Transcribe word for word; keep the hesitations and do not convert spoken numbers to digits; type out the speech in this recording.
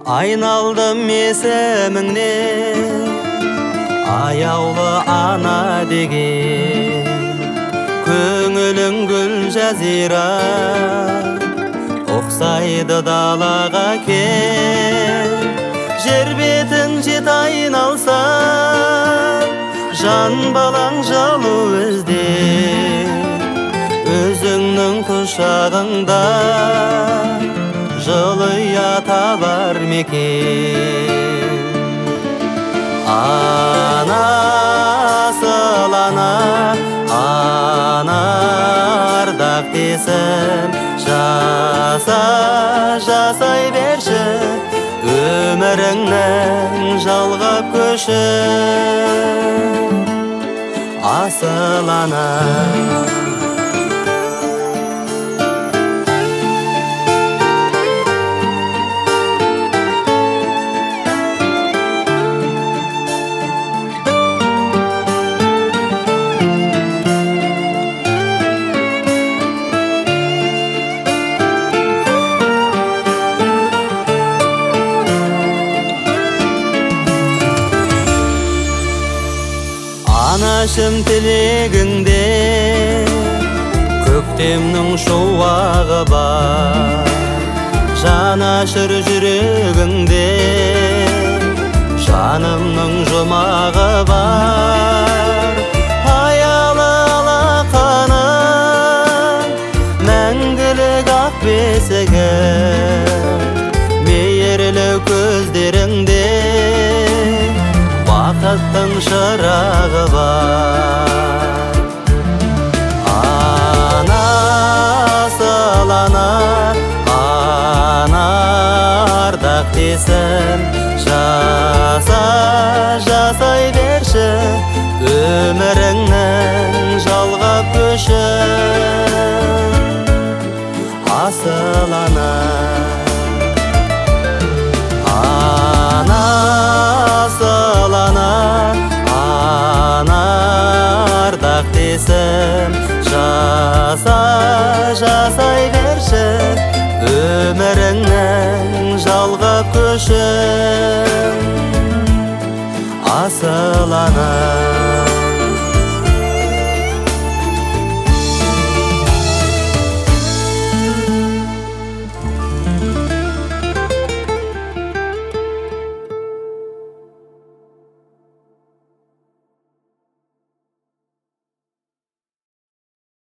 Айналдым есіміңнен, аяулы ана деген. Көңілің гүл жазира, ұқсайды далаға кел. Жер бетін жет айналса, жан балаң жалу ізде. Өзіңнің құшағыңда жылы ята бар мекен. Ана асыл ана, ана ардақ десім, жаса жасай берші өміріңнің жалғап көші. Асыл ана. Анашым тілегіңде көктемнің шуағы бар. Жанашыр жүрегіңде жанымның жұмағы бар. Аялы алақаның мәңгілік ақ бесігі, мейірлі көздеріңде бақыттың шырағы бар. Ана асыл ана, ана ардақ десім, жаса жасай берші өміріңнің жалғап көші. Асыл ана. Ардақ десім, жаса жасай бер.